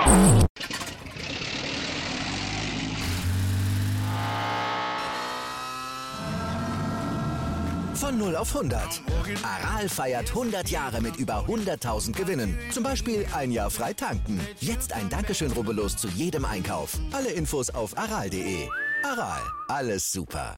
Von 0 auf 100. Aral feiert 100 Jahre mit über 100.000 Gewinnen. Zum Beispiel ein Jahr frei tanken. Jetzt ein Dankeschön, rubbellos zu jedem Einkauf. Alle Infos auf aral.de. Aral, alles super.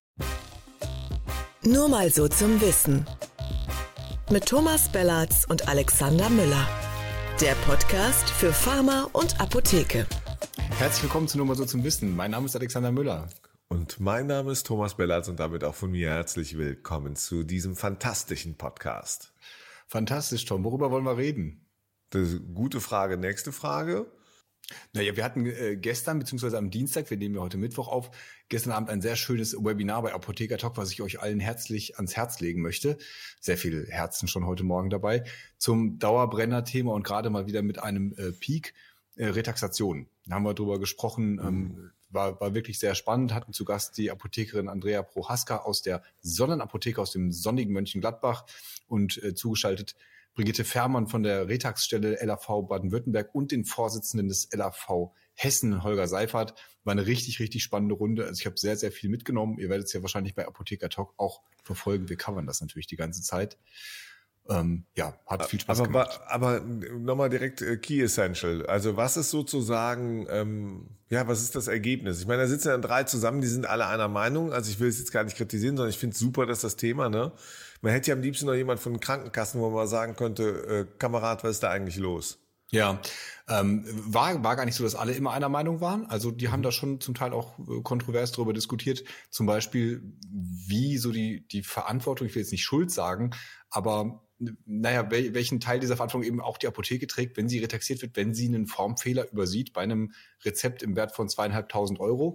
Nur mal so zum Wissen. Mit Thomas Bellatz und Alexander Müller. Der Podcast für Pharma und Apotheke. Herzlich willkommen zu Nur mal so zum Wissen. Mein Name ist Alexander Müller. Und mein Name ist Thomas Bellatz und damit auch von mir herzlich willkommen zu diesem fantastischen Podcast. Fantastisch, Tom. Worüber wollen wir reden? Das ist eine gute Frage. Nächste Frage. Naja, wir hatten gestern, beziehungsweise am Dienstag, wir nehmen ja heute Mittwoch auf, gestern Abend ein sehr schönes Webinar bei Apotheker Talk, was ich euch allen herzlich ans Herz legen möchte. Sehr viele Herzen schon heute Morgen dabei. Zum Dauerbrenner-Thema und gerade mal wieder mit einem Peak Retaxation. Da haben wir drüber gesprochen, war wirklich sehr spannend, hatten zu Gast die Apothekerin Andrea Prohaska aus der Sonnenapotheke aus dem sonnigen Mönchengladbach und zugeschaltet Brigitte Fährmann von der Retax-Stelle LAV Baden-Württemberg und den Vorsitzenden des LAV Hessen, Holger Seifert. War eine richtig, richtig spannende Runde. Also ich habe sehr, sehr viel mitgenommen. Ihr werdet es ja wahrscheinlich bei Apotheker Talk auch verfolgen. Wir covern das natürlich die ganze Zeit. Hat viel Spaß gemacht. Aber nochmal direkt Key Essential. Also was ist sozusagen, was ist das Ergebnis? Ich meine, da sitzen dann 3 zusammen, die sind alle einer Meinung. Also ich will es jetzt gar nicht kritisieren, sondern ich finde es super, dass das Thema, ne? Man hätte ja am liebsten noch jemand von den Krankenkassen, wo man mal sagen könnte, Kamerad, was ist da eigentlich los? Ja, war gar nicht so, dass alle immer einer Meinung waren. Also die haben da schon zum Teil auch kontrovers darüber diskutiert. Zum Beispiel, wie so die Verantwortung, ich will jetzt nicht Schuld sagen, aber welchen Teil dieser Verantwortung eben auch die Apotheke trägt, wenn sie retaxiert wird, wenn sie einen Formfehler übersieht bei einem Rezept im Wert von 2.500 Euro,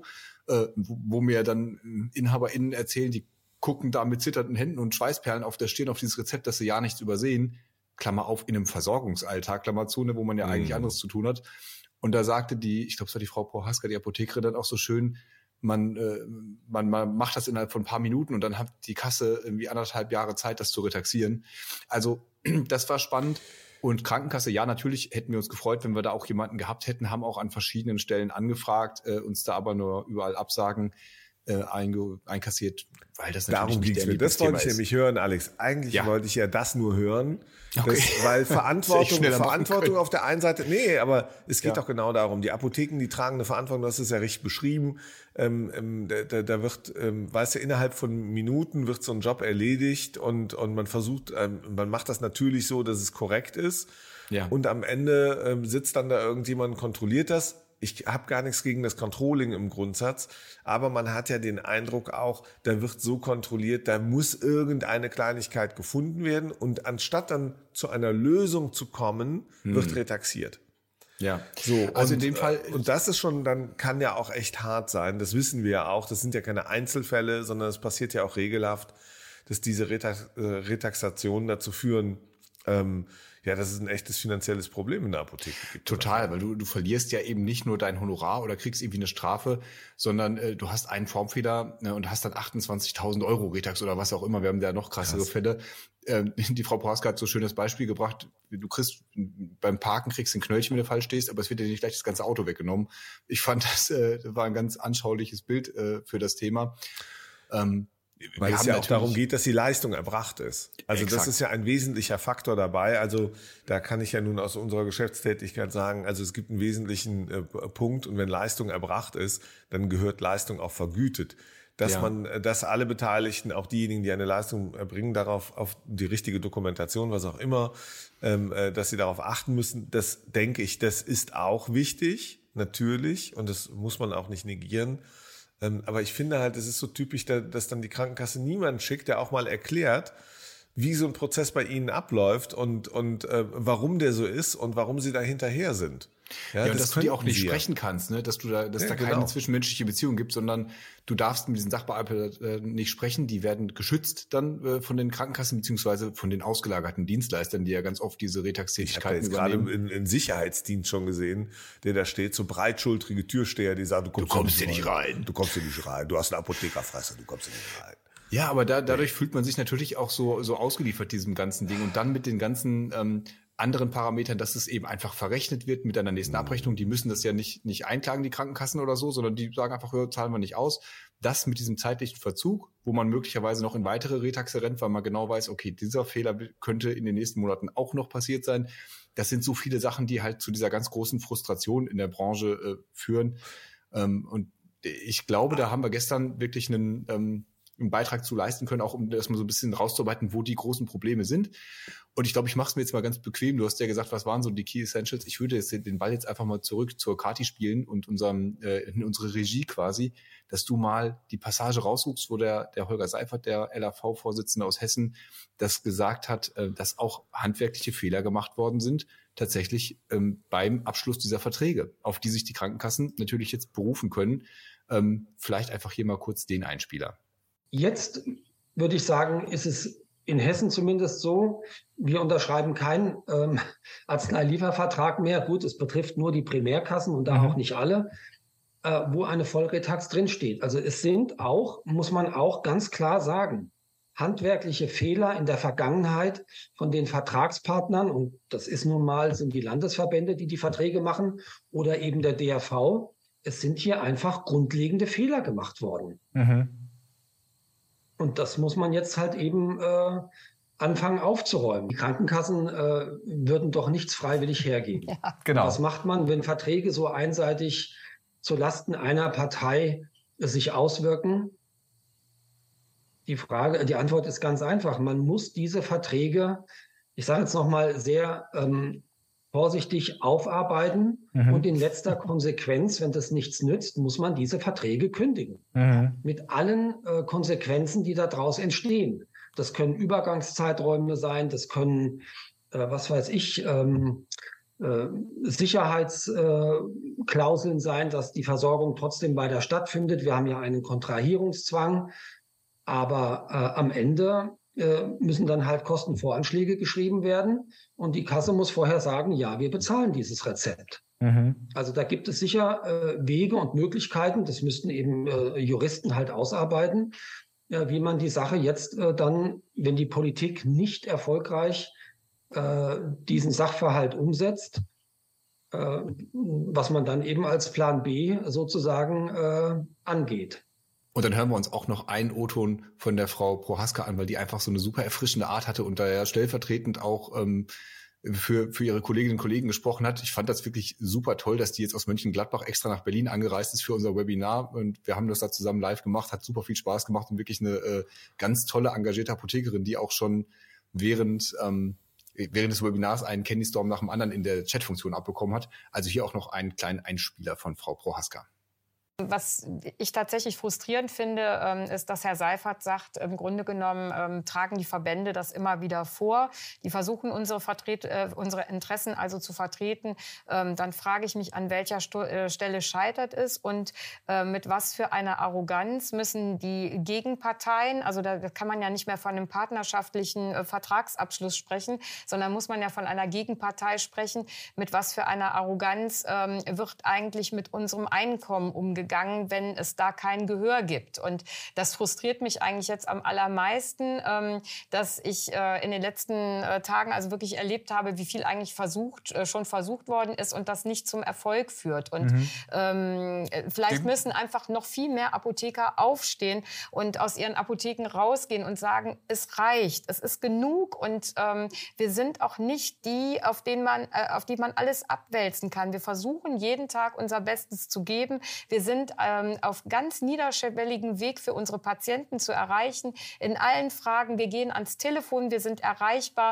wo mir dann InhaberInnen erzählen, die gucken da mit zitternden Händen und Schweißperlen auf der Stirn auf dieses Rezept, dass sie ja nichts übersehen, Klammer auf, in einem Versorgungsalltag, Klammer zu, wo man ja eigentlich anderes zu tun hat. Und da sagte ich glaube, es war die Frau Prohaska, die Apothekerin, dann auch so schön, man macht das innerhalb von ein paar Minuten und dann hat die Kasse irgendwie 1,5 Jahre Zeit, das zu retaxieren. Also das war spannend. Und Krankenkasse, ja, natürlich hätten wir uns gefreut, wenn wir da auch jemanden gehabt hätten, haben auch an verschiedenen Stellen angefragt, uns da aber nur überall Absagen einkassiert, weil das natürlich darum nicht der mir. Das wollte ich nämlich hören, Alex. Eigentlich wollte ich ja das nur hören, okay. Weil Verantwortung auf der einen Seite, aber es geht doch genau darum, die Apotheken, die tragen eine Verantwortung, das ist ja richtig beschrieben, da wird, innerhalb von Minuten wird so ein Job erledigt und man versucht, man macht das natürlich so, dass es korrekt ist und am Ende sitzt dann da irgendjemand und kontrolliert das. Ich habe gar nichts gegen das Controlling im Grundsatz, aber man hat ja den Eindruck auch, da wird so kontrolliert, da muss irgendeine Kleinigkeit gefunden werden und anstatt dann zu einer Lösung zu kommen, wird retaxiert. Ja, so, also in dem Fall. Und das ist schon, dann kann ja auch echt hart sein, das wissen wir ja auch, das sind ja keine Einzelfälle, sondern es passiert ja auch regelhaft, dass diese Retaxationen dazu führen, dass es ein echtes finanzielles Problem in der Apotheke gibt. Total, weil du verlierst ja eben nicht nur dein Honorar oder kriegst irgendwie eine Strafe, sondern du hast einen Formfehler und hast dann 28.000 Euro Retax oder was auch immer. Wir haben da noch krassere Fälle. Die Frau Prohaska hat so ein schönes Beispiel gebracht. Du kriegst beim Parken ein Knöllchen, wenn du falsch stehst, aber es wird dir nicht gleich das ganze Auto weggenommen. Ich fand, das war ein ganz anschauliches Bild für das Thema. Weil es ja auch darum geht, dass die Leistung erbracht ist. Also das ist ja ein wesentlicher Faktor dabei. Also da kann ich ja nun aus unserer Geschäftstätigkeit sagen, also es gibt einen wesentlichen Punkt und wenn Leistung erbracht ist, dann gehört Leistung auch vergütet. Dass alle Beteiligten, auch diejenigen, die eine Leistung erbringen, darauf auf die richtige Dokumentation, was auch immer, dass sie darauf achten müssen, das denke ich, das ist auch wichtig, natürlich, und das muss man auch nicht negieren. Aber ich finde halt, es ist so typisch, dass dann die Krankenkasse niemanden schickt, der auch mal erklärt, wie so ein Prozess bei Ihnen abläuft und warum der so ist und warum Sie da hinterher sind. Ja, und dass du die auch nicht sprechen kannst, ne? Dass da keine zwischenmenschliche Beziehung gibt, sondern du darfst mit diesen Sachbearbeitern nicht sprechen. Die werden geschützt dann von den Krankenkassen beziehungsweise von den ausgelagerten Dienstleistern, die ja ganz oft diese Retax-Tätigkeiten übernehmen. Ich habe gerade im Sicherheitsdienst schon gesehen, der da steht, so breitschultrige Türsteher, die sagen, du kommst hier nicht rein. Du kommst hier nicht rein. Du hast eine Apothekerfresse, du kommst hier nicht rein. Ja, aber dadurch fühlt man sich natürlich auch so ausgeliefert diesem ganzen Ding und dann mit den ganzen anderen Parametern, dass es eben einfach verrechnet wird mit einer nächsten Abrechnung. Die müssen das ja nicht einklagen, die Krankenkassen oder so, sondern die sagen einfach, zahlen wir nicht aus. Das mit diesem zeitlichen Verzug, wo man möglicherweise noch in weitere Retaxe rennt, weil man genau weiß, okay, dieser Fehler könnte in den nächsten Monaten auch noch passiert sein. Das sind so viele Sachen, die halt zu dieser ganz großen Frustration in der Branche führen. Und ich glaube, da haben wir gestern wirklich einen Beitrag zu leisten können, auch um das mal so ein bisschen rauszuarbeiten, wo die großen Probleme sind. Und ich glaube, ich mache es mir jetzt mal ganz bequem. Du hast ja gesagt, was waren so die Key Essentials? Ich würde jetzt den Ball jetzt einfach mal zurück zur Kati spielen und in unsere Regie quasi, dass du mal die Passage raussuchst, wo der Holger Seifert, der LAV-Vorsitzende aus Hessen, das gesagt hat, dass auch handwerkliche Fehler gemacht worden sind, tatsächlich beim Abschluss dieser Verträge, auf die sich die Krankenkassen natürlich jetzt berufen können. Vielleicht einfach hier mal kurz den Einspieler. Jetzt würde ich sagen, ist es in Hessen zumindest so, wir unterschreiben keinen Arzneiliefervertrag mehr. Gut, es betrifft nur die Primärkassen und da auch nicht alle, wo eine Vollretax drinsteht. Also es sind auch, muss man auch ganz klar sagen, handwerkliche Fehler in der Vergangenheit von den Vertragspartnern, und das ist nun mal, sind die Landesverbände, die Verträge machen, oder eben der DRV. Es sind hier einfach grundlegende Fehler gemacht worden. Und das muss man jetzt halt eben anfangen aufzuräumen. Die Krankenkassen würden doch nichts freiwillig hergeben. Ja, genau. Was macht man, wenn Verträge so einseitig zulasten einer Partei sich auswirken? Die Antwort ist ganz einfach. Man muss diese Verträge, ich sage jetzt nochmal sehr vorsichtig aufarbeiten und in letzter Konsequenz, wenn das nichts nützt, muss man diese Verträge kündigen. Mit allen Konsequenzen, die daraus entstehen. Das können Übergangszeiträume sein, das können, Sicherheitsklauseln sein, dass die Versorgung trotzdem weiter stattfindet. Wir haben ja einen Kontrahierungszwang, aber am Ende müssen dann halt Kostenvoranschläge geschrieben werden und die Kasse muss vorher sagen, ja, wir bezahlen dieses Rezept. Also da gibt es sicher Wege und Möglichkeiten, das müssten eben Juristen halt ausarbeiten, wie man die Sache jetzt dann, wenn die Politik nicht erfolgreich diesen Sachverhalt umsetzt, was man dann eben als Plan B sozusagen angeht. Und dann hören wir uns auch noch einen O-Ton von der Frau Prohaska an, weil die einfach so eine super erfrischende Art hatte und da ja stellvertretend auch für ihre Kolleginnen und Kollegen gesprochen hat. Ich fand das wirklich super toll, dass die jetzt aus Mönchengladbach extra nach Berlin angereist ist für unser Webinar und wir haben das da zusammen live gemacht, hat super viel Spaß gemacht und wirklich eine ganz tolle, engagierte Apothekerin, die auch schon während des Webinars einen Candy Storm nach dem anderen in der Chatfunktion abbekommen hat. Also hier auch noch einen kleinen Einspieler von Frau Prohaska. Was ich tatsächlich frustrierend finde, ist, dass Herr Seifert sagt, im Grunde genommen tragen die Verbände das immer wieder vor. Die versuchen unsere Interessen also zu vertreten. Dann frage ich mich, an welcher Stelle scheitert es und mit was für einer Arroganz müssen die Gegenparteien, also da kann man ja nicht mehr von einem partnerschaftlichen Vertragsabschluss sprechen, sondern muss man ja von einer Gegenpartei sprechen. Mit was für einer Arroganz wird eigentlich mit unserem Einkommen umgegangen, wenn es da kein Gehör gibt. Und das frustriert mich eigentlich jetzt am allermeisten, dass ich in den letzten Tagen also wirklich erlebt habe, wie viel eigentlich schon versucht worden ist und das nicht zum Erfolg führt. Und vielleicht müssen einfach noch viel mehr Apotheker aufstehen und aus ihren Apotheken rausgehen und sagen, es reicht, es ist genug und wir sind auch nicht die, auf die man alles abwälzen kann. Wir versuchen jeden Tag unser Bestes zu geben. Wir sind auf ganz niederschwelligen Weg für unsere Patienten zu erreichen. In allen Fragen. Wir gehen ans Telefon, wir sind erreichbar.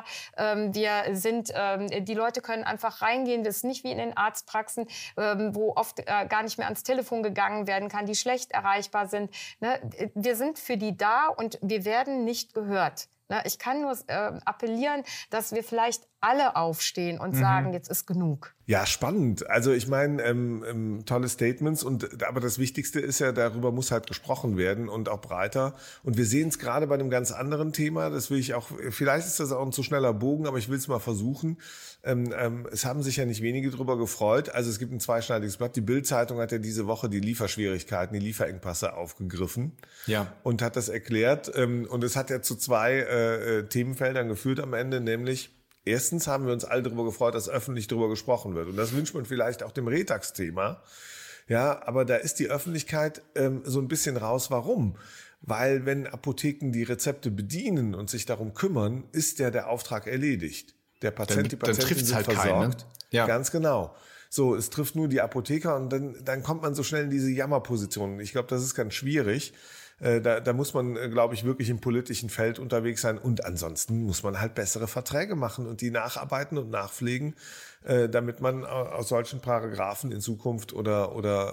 Die Leute können einfach reingehen. Das ist nicht wie in den Arztpraxen, wo oft gar nicht mehr ans Telefon gegangen werden kann, die schlecht erreichbar sind. Ne? Wir sind für die da und wir werden nicht gehört. Ne? Ich kann nur appellieren, dass wir vielleicht alle aufstehen und sagen, jetzt ist genug. Ja, spannend. Also ich meine, tolle Statements aber das Wichtigste ist ja, darüber muss halt gesprochen werden und auch breiter. Und wir sehen es gerade bei einem ganz anderen Thema, das will ich auch, vielleicht ist das auch ein zu schneller Bogen, aber ich will es mal versuchen. Es haben sich ja nicht wenige drüber gefreut. Also es gibt ein zweischneidiges Blatt. Die Bild-Zeitung hat ja diese Woche die Lieferschwierigkeiten, die Lieferengpässe aufgegriffen und hat das erklärt. Und es hat ja zu zwei Themenfeldern geführt am Ende, nämlich erstens haben wir uns alle darüber gefreut, dass öffentlich darüber gesprochen wird. Und das wünscht man vielleicht auch dem Retax-Thema. Ja, aber da ist die Öffentlichkeit so ein bisschen raus. Warum? Weil wenn Apotheken die Rezepte bedienen und sich darum kümmern, ist ja der Auftrag erledigt. Der Patient, die Patientin sind halt versorgt. Keinen, ne? Ja. Ganz genau. So, es trifft nur die Apotheker und dann kommt man so schnell in diese Jammerposition. Ich glaube, das ist ganz schwierig. Da muss man, glaube ich, wirklich im politischen Feld unterwegs sein. Und ansonsten muss man halt bessere Verträge machen und die nacharbeiten und nachpflegen, damit man aus solchen Paragraphen in Zukunft oder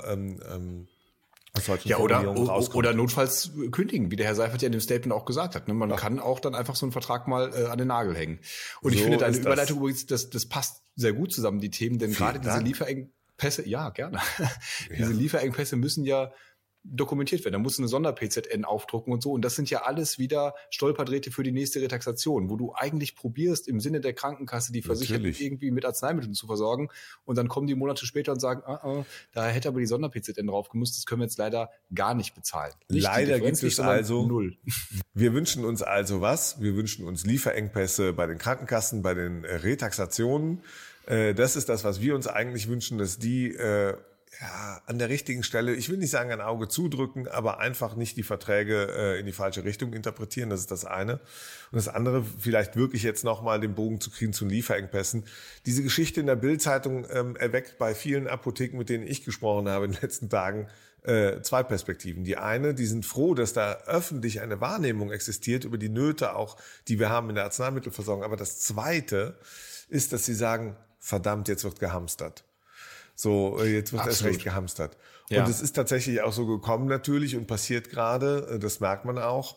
aus solchen Formulierungen rauskommt. Oder notfalls kündigen, wie der Herr Seifert ja in dem Statement auch gesagt hat. Man kann auch dann einfach so einen Vertrag mal an den Nagel hängen. Und ich finde deine Überleitung übrigens, das passt sehr gut zusammen, die Themen, denn gerade diese Lieferengpässe, ja, gerne. Diese Lieferengpässe müssen ja dokumentiert werden. Da musst du eine Sonder-PZN aufdrucken und so. Und das sind ja alles wieder Stolperdrähte für die nächste Retaxation, wo du eigentlich probierst, im Sinne der Krankenkasse die Versicherten irgendwie mit Arzneimitteln zu versorgen. Und dann kommen die Monate später und sagen, da hätte aber die Sonder-PZN drauf gemusst. Das können wir jetzt leider gar nicht bezahlen. Leider gibt es also null. Wir wünschen uns also was? Wir wünschen uns Lieferengpässe bei den Krankenkassen, bei den Retaxationen. Das ist das, was wir uns eigentlich wünschen, dass die an der richtigen Stelle, ich will nicht sagen ein Auge zudrücken, aber einfach nicht die Verträge in die falsche Richtung interpretieren, das ist das eine. Und das andere, vielleicht wirklich jetzt nochmal den Bogen zu kriegen zu Lieferengpässen. Diese Geschichte in der Bild-Zeitung erweckt bei vielen Apotheken, mit denen ich gesprochen habe in den letzten Tagen, zwei Perspektiven. Die eine, die sind froh, dass da öffentlich eine Wahrnehmung existiert über die Nöte auch, die wir haben in der Arzneimittelversorgung. Aber das Zweite ist, dass sie sagen, verdammt, jetzt wird gehamstert. So, jetzt wird erst recht gehamstert. Ja. Und es ist tatsächlich auch so gekommen natürlich und passiert gerade, das merkt man auch.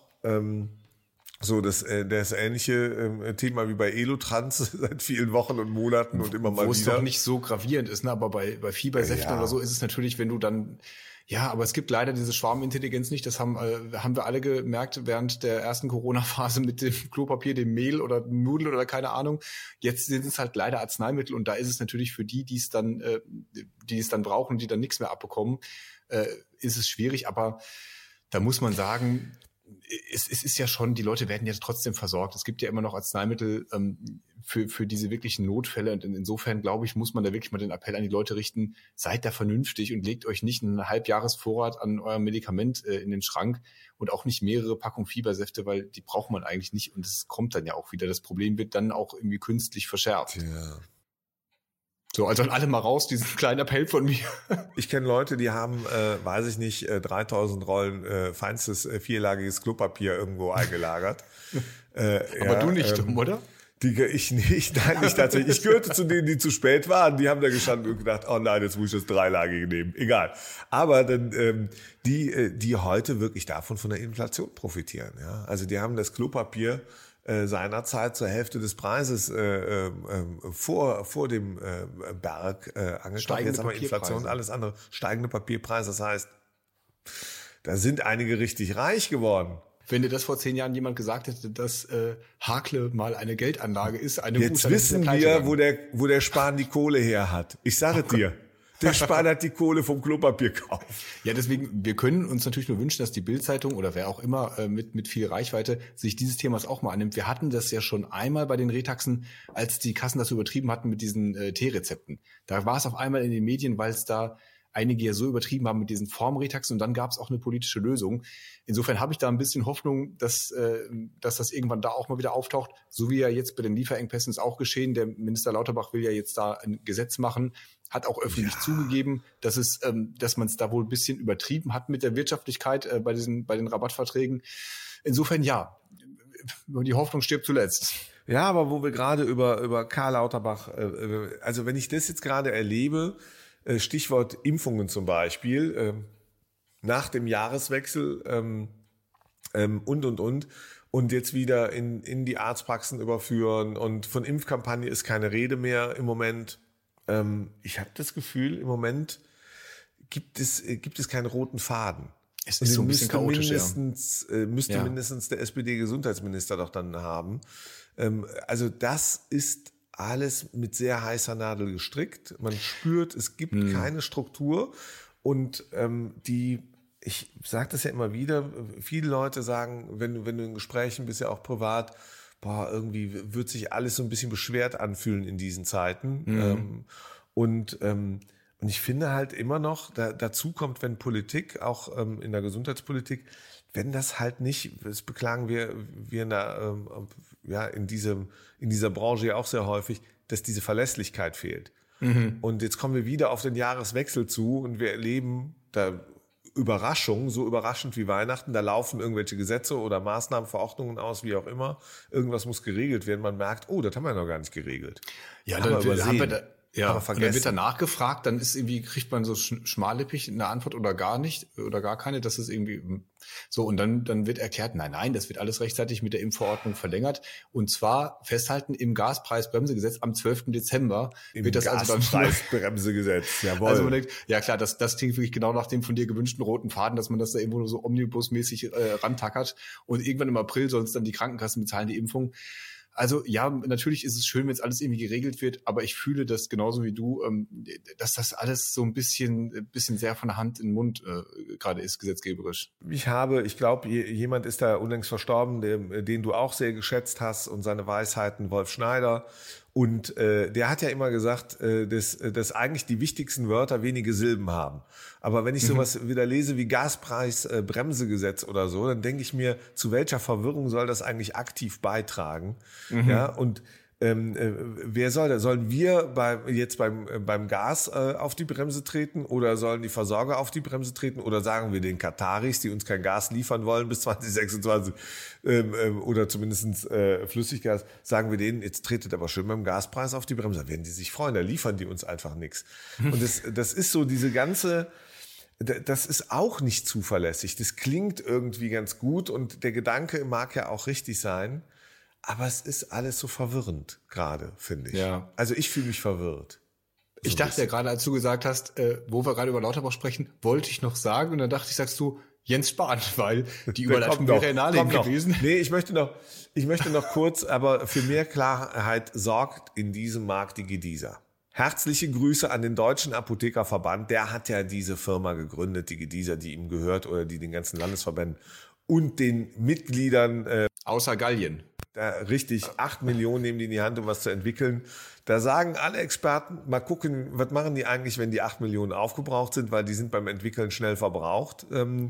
Das ähnliche Thema wie bei Elotrans seit vielen Wochen und Monaten und immer mal wieder. Wo es doch nicht so gravierend ist, ne? Aber bei Fiebersäften oder so ist es natürlich, wenn du dann, aber es gibt leider diese Schwarmintelligenz nicht. Das haben wir alle gemerkt während der ersten Corona-Phase mit dem Klopapier, dem Mehl oder Nudeln oder keine Ahnung. Jetzt sind es halt leider Arzneimittel und da ist es natürlich für die es dann brauchen, die dann nichts mehr abbekommen, ist es schwierig. Aber da muss man sagen, es ist ja schon, die Leute werden ja trotzdem versorgt. Es gibt ja immer noch Arzneimittel für diese wirklichen Notfälle. Und insofern, glaube ich, muss man da wirklich mal den Appell an die Leute richten, seid da vernünftig und legt euch nicht einen Halbjahresvorrat an eurem Medikament in den Schrank und auch nicht mehrere Packungen Fiebersäfte, weil die braucht man eigentlich nicht. Und es kommt dann ja auch wieder. Das Problem wird dann auch irgendwie künstlich verschärft. Ja. So, also an alle mal raus, diesen kleinen Appell von mir. Ich kenne Leute, die haben, 3000 Rollen feinstes vierlagiges Klopapier irgendwo eingelagert. Aber du nicht, oder? Ich nicht, nein, nicht tatsächlich. Ich gehörte zu denen, die zu spät waren. Die haben da gestanden und gedacht, oh nein, jetzt muss ich das dreilagige nehmen. Egal. Aber dann die heute wirklich davon von der Inflation profitieren. Ja? Also die haben das Klopapier seinerzeit zur Hälfte des Preises vor dem Berg angekauft. Jetzt haben wir Inflation und alles andere. Steigende Papierpreise. Das heißt, da sind einige richtig reich geworden. Wenn dir das vor 10 Jahren jemand gesagt hätte, dass Hakle mal eine Geldanlage ist, jetzt wissen wir, wo der Spahn die Kohle her hat. Ich sage dir. Der Spahn hat die Kohle vom Klopapierkauf. Ja, deswegen, wir können uns natürlich nur wünschen, dass die Bild-Zeitung oder wer auch immer mit viel Reichweite sich dieses Themas auch mal annimmt. Wir hatten das ja schon einmal bei den Retaxen, als die Kassen das übertrieben hatten mit diesen T-Rezepten. Da war es auf einmal in den Medien, weil es da einige ja so übertrieben haben mit diesen Formretaxen und dann gab es auch eine politische Lösung. Insofern habe ich da ein bisschen Hoffnung, dass das irgendwann da auch mal wieder auftaucht, so wie ja jetzt bei den Lieferengpässen ist auch geschehen. Der Minister Lauterbach will ja jetzt da ein Gesetz machen, hat auch öffentlich zugegeben, dass man es da wohl ein bisschen übertrieben hat mit der Wirtschaftlichkeit bei den Rabattverträgen. Insofern die Hoffnung stirbt zuletzt. Ja, aber wo wir gerade über Karl Lauterbach, also wenn ich das jetzt gerade erlebe, Stichwort Impfungen zum Beispiel, nach dem Jahreswechsel und jetzt wieder in die Arztpraxen überführen und von Impfkampagne ist keine Rede mehr im Moment. Ich habe das Gefühl, im Moment gibt es keinen roten Faden. Es ist so ein bisschen chaotisch, müsste mindestens der SPD-Gesundheitsminister doch dann haben. Also das ist alles mit sehr heißer Nadel gestrickt. Man spürt, es gibt keine Struktur. Und ich sage das ja immer wieder, viele Leute sagen, wenn du in Gesprächen bist, ja auch privat, irgendwie wird sich alles so ein bisschen beschwert anfühlen in diesen Zeiten. Und ich finde halt immer noch, dazu kommt, wenn Politik, auch in der Gesundheitspolitik, wenn das halt nicht, das beklagen wir in dieser Branche ja auch sehr häufig, dass diese Verlässlichkeit fehlt. Und jetzt kommen wir wieder auf den Jahreswechsel zu und wir erleben da Überraschungen, so überraschend wie Weihnachten, da laufen irgendwelche Gesetze oder Maßnahmen, Verordnungen aus, wie auch immer. Irgendwas muss geregelt werden. Man merkt, das haben wir noch gar nicht geregelt. Ja, dann haben wir da. Ja, und dann wird danach gefragt, dann ist irgendwie, kriegt man so schmallippig eine Antwort oder gar nicht oder gar keine, das ist irgendwie so, und dann wird erklärt, nein, das wird alles rechtzeitig mit der Impfverordnung verlängert, und zwar festhalten im Gaspreisbremsegesetz am 12. Dezember wird das also dann Gaspreisbremsegesetz, jawohl. Also man denkt, ja klar, das klingt wirklich genau nach dem von dir gewünschten roten Faden, dass man das da irgendwo so omnibusmäßig rantackert, und irgendwann im April sollen es dann die Krankenkassen bezahlen, die Impfung. Also ja, natürlich ist es schön, wenn es alles irgendwie geregelt wird, aber ich fühle das genauso wie du, dass das alles so ein bisschen sehr von der Hand in den Mund gerade ist, gesetzgeberisch. Ich glaube, jemand ist da unlängst verstorben, den du auch sehr geschätzt hast, und seine Weisheiten, Wolf Schneider. Und der hat ja immer gesagt, dass eigentlich die wichtigsten Wörter wenige Silben haben. Aber wenn ich sowas wieder lese wie Gaspreisbremsegesetz oder so, dann denke ich mir, zu welcher Verwirrung soll das eigentlich aktiv beitragen? Ja, und wer soll das? Sollen wir beim Gas auf die Bremse treten, oder sollen die Versorger auf die Bremse treten, oder sagen wir den Kataris, die uns kein Gas liefern wollen bis 2026 oder zumindest Flüssiggas, sagen wir denen, jetzt tretet aber schön beim Gaspreis auf die Bremse. Da werden die sich freuen, da liefern die uns einfach nichts. Und das ist so diese ganze... Das ist auch nicht zuverlässig. Das klingt irgendwie ganz gut und der Gedanke mag ja auch richtig sein. Aber es ist alles so verwirrend gerade, finde ich. Ja. Also ich fühle mich verwirrt. Ich dachte ja gerade, als du gesagt hast, wo wir gerade über Lauterbach sprechen, wollte ich noch sagen. Und dann dachte ich, sagst du Jens Spahn, weil die Überleitung wäre naheliegend gewesen. Nee, ich möchte noch kurz, aber für mehr Klarheit sorgt in diesem Markt die Gedisa. Herzliche Grüße an den Deutschen Apothekerverband. Der hat ja diese Firma gegründet, die Gedisa, die ihm gehört, oder die den ganzen Landesverbänden und den Mitgliedern. Außer Gallien. Richtig, 8 Millionen nehmen die in die Hand, um was zu entwickeln. Da sagen alle Experten, mal gucken, was machen die eigentlich, wenn die 8 Millionen aufgebraucht sind, weil die sind beim Entwickeln schnell verbraucht.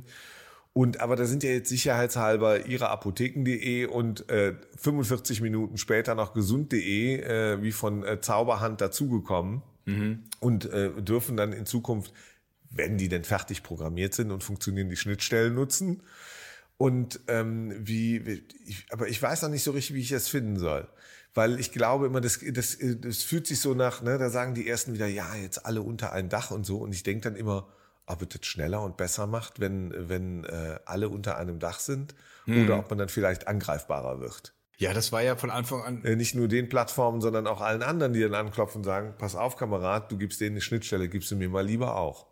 Aber da sind ja jetzt sicherheitshalber ihre Apotheken.de und 45 Minuten später noch gesund.de wie von Zauberhand dazugekommen und dürfen dann in Zukunft, wenn die denn fertig programmiert sind und funktionieren, die Schnittstellen nutzen. Und aber ich weiß noch nicht so richtig, wie ich das finden soll. Weil ich glaube immer, das fühlt sich so nach, ne, da sagen die Ersten wieder, ja, jetzt alle unter ein Dach und so. Und ich denke dann immer, ob es das schneller und besser macht, wenn alle unter einem Dach sind, oder ob man dann vielleicht angreifbarer wird. Ja, das war ja von Anfang an. Nicht nur den Plattformen, sondern auch allen anderen, die dann anklopfen und sagen, pass auf, Kamerad, du gibst denen eine Schnittstelle, gibst du mir mal lieber auch.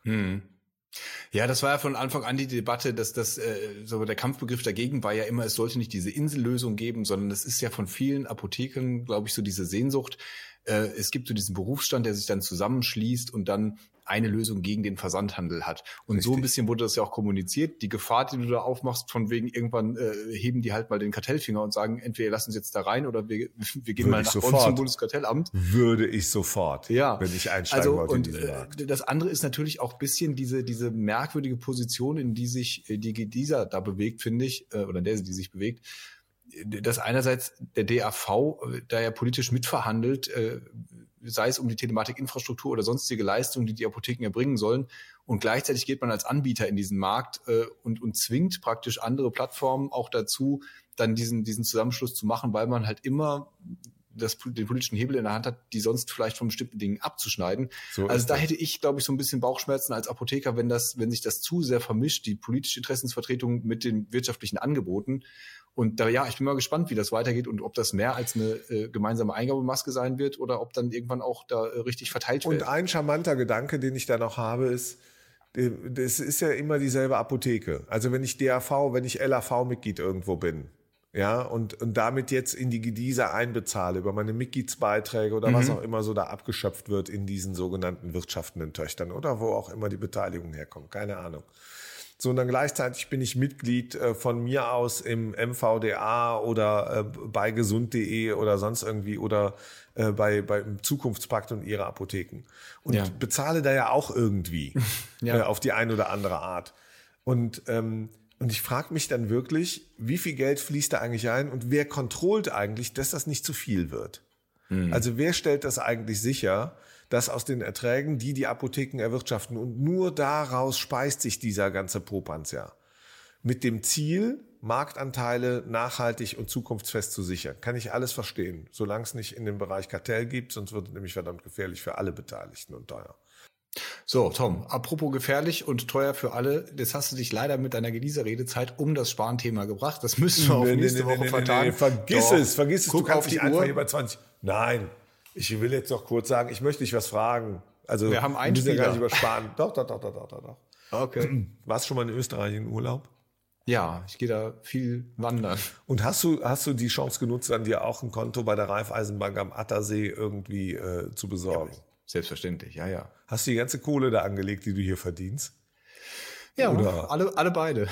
Ja, das war ja von Anfang an die Debatte, dass so der Kampfbegriff dagegen war ja immer, es sollte nicht diese Insellösung geben, sondern es ist ja von vielen Apothekern, glaube ich, so diese Sehnsucht. Es gibt so diesen Berufsstand, der sich dann zusammenschließt und dann eine Lösung gegen den Versandhandel hat. Und richtig. So ein bisschen wurde das ja auch kommuniziert. Die Gefahr, die du da aufmachst, von wegen irgendwann heben die halt mal den Kartellfinger und sagen, entweder lassen uns jetzt da rein oder wir gehen mal nach Bonn zum Bundeskartellamt. Würde ich sofort, wenn ich einsteigen wollte in diesen Markt. Das andere ist natürlich auch ein bisschen diese merkwürdige Position, in die sich die Gedisa da bewegt, finde ich, oder in der sie sich bewegt, dass einerseits der DAV da ja politisch mitverhandelt, sei es um die Telematikinfrastruktur oder sonstige Leistungen, die die Apotheken erbringen sollen. Und gleichzeitig geht man als Anbieter in diesen Markt und zwingt praktisch andere Plattformen auch dazu, dann diesen Zusammenschluss zu machen, weil man halt immer den politischen Hebel in der Hand hat, die sonst vielleicht von bestimmten Dingen abzuschneiden. So also da hätte ich, glaube ich, so ein bisschen Bauchschmerzen als Apotheker, wenn sich das zu sehr vermischt, die politische Interessensvertretung mit den wirtschaftlichen Angeboten. Und ich bin mal gespannt, wie das weitergeht und ob das mehr als eine gemeinsame Eingabemaske sein wird oder ob dann irgendwann auch da richtig verteilt wird. Und ein charmanter Gedanke, den ich da noch habe, ist, das ist ja immer dieselbe Apotheke. Also wenn ich DAV, wenn ich LAV-Mitglied irgendwo bin, ja, und damit jetzt in die Gedisa einbezahle über meine Mitgliedsbeiträge oder was auch immer so da abgeschöpft wird in diesen sogenannten wirtschaftenden Töchtern oder wo auch immer die Beteiligung herkommt, keine Ahnung. sondern gleichzeitig bin ich Mitglied von mir aus im MVDA oder bei gesund.de oder sonst irgendwie oder bei Zukunftspakt und ihre Apotheken. Und bezahle da ja auch irgendwie auf die eine oder andere Art. Und ich frage mich dann wirklich, wie viel Geld fließt da eigentlich ein und wer kontrolliert eigentlich, dass das nicht zu viel wird? Also wer stellt das eigentlich sicher, dass aus den Erträgen, die Apotheken erwirtschaften und nur daraus speist sich dieser ganze Popanz ja. Mit dem Ziel, Marktanteile nachhaltig und zukunftsfest zu sichern. Kann ich alles verstehen, solange es nicht in den Bereich Kartell gibt, sonst wird es nämlich verdammt gefährlich für alle Beteiligten und teuer. So, Tom, apropos gefährlich und teuer für alle, jetzt hast du dich leider mit deiner Genießerredezeit um das Sparthema gebracht. Das müssen wir auf nächste Woche vertagen. Vergiss es. Guck, du kannst nicht einfach über 20. Nein, ich will jetzt noch kurz sagen, ich möchte dich was fragen. Also, wir haben einen Spieler. Ja gar nicht übersparen. Doch. Okay. Warst du schon mal in Österreich in Urlaub? Ja, ich gehe da viel wandern. Und hast du die Chance genutzt, dann dir auch ein Konto bei der Raiffeisenbank am Attersee irgendwie zu besorgen? Ja, selbstverständlich, ja. Hast du die ganze Kohle da angelegt, die du hier verdienst? Ja, oder? Alle beide.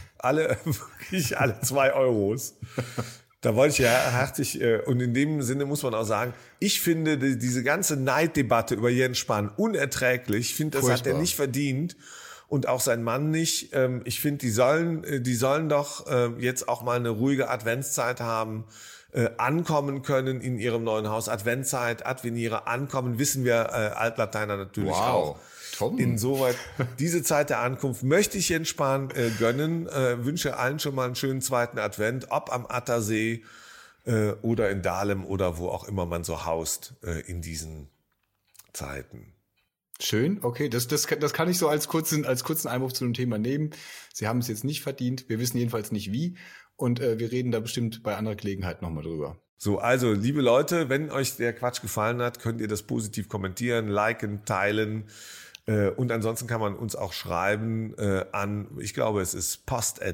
Wirklich alle 2 Euros. Da wollte ich ja herzlich, und in dem Sinne muss man auch sagen, ich finde diese ganze Neiddebatte über Jens Spahn unerträglich. Ich finde, das hat er nicht verdient. Und auch sein Mann nicht. Ich finde, die sollen doch jetzt auch mal eine ruhige Adventszeit haben, ankommen können in ihrem neuen Haus. Adventszeit, Adveniere, ankommen, wissen wir Altlateiner natürlich auch. Tom. Insoweit, diese Zeit der Ankunft möchte ich Jens Spahn gönnen. Wünsche allen schon mal einen schönen zweiten Advent, ob am Attersee oder in Dahlem oder wo auch immer man so haust in diesen Zeiten. Schön, okay, das kann ich so als kurzen Einwurf zu dem Thema nehmen. Sie haben es jetzt nicht verdient, wir wissen jedenfalls nicht wie und wir reden da bestimmt bei anderer Gelegenheit nochmal drüber. So, also liebe Leute, wenn euch der Quatsch gefallen hat, könnt ihr das positiv kommentieren, liken, teilen und ansonsten kann man uns auch schreiben an, ich glaube es ist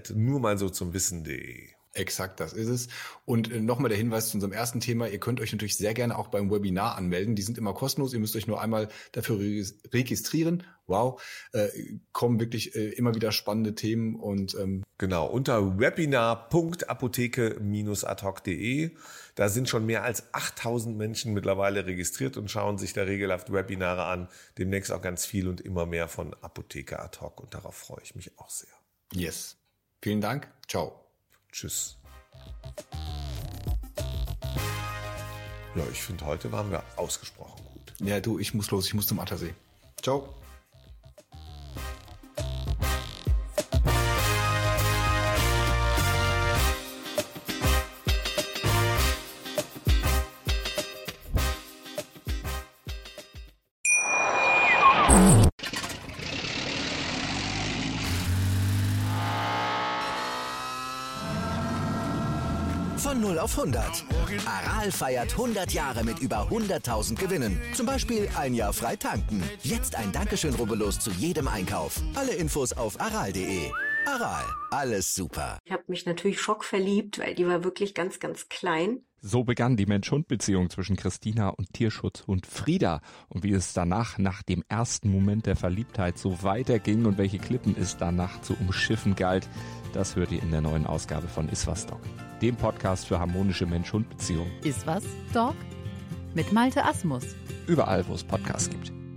post@nurmalsozumwissen.de. Exakt, das ist es. Und nochmal der Hinweis zu unserem ersten Thema. Ihr könnt euch natürlich sehr gerne auch beim Webinar anmelden. Die sind immer kostenlos. Ihr müsst euch nur einmal dafür registrieren. Wow, kommen wirklich immer wieder spannende Themen. Und genau, unter webinar.apotheke-adhoc.de. Da sind schon mehr als 8000 Menschen mittlerweile registriert und schauen sich da regelhaft Webinare an. Demnächst auch ganz viel und immer mehr von Apotheke ad hoc. Und darauf freue ich mich auch sehr. Yes. Vielen Dank. Ciao. Tschüss. Ja, ich finde, heute waren wir ausgesprochen gut. Ja, du, ich muss los. Ich muss zum Attersee. Ciao. Von 0 auf 100. Aral feiert 100 Jahre mit über 100.000 Gewinnen. Zum Beispiel ein Jahr frei tanken. Jetzt ein Dankeschön, rubbellos zu jedem Einkauf. Alle Infos auf aral.de. Aral, alles super. Ich habe mich natürlich schockverliebt, weil die war wirklich ganz, ganz klein. So begann die Mensch-Hund-Beziehung zwischen Christina und Tierschutzhund Frieda. Und wie es danach, nach dem ersten Moment der Verliebtheit, so weiterging und welche Klippen es danach zu umschiffen galt, das hört ihr in der neuen Ausgabe von Iswas Dog, dem Podcast für harmonische Mensch-Hund-Beziehungen. Iswas Dog? Mit Malte Asmus. Überall, wo es Podcasts gibt.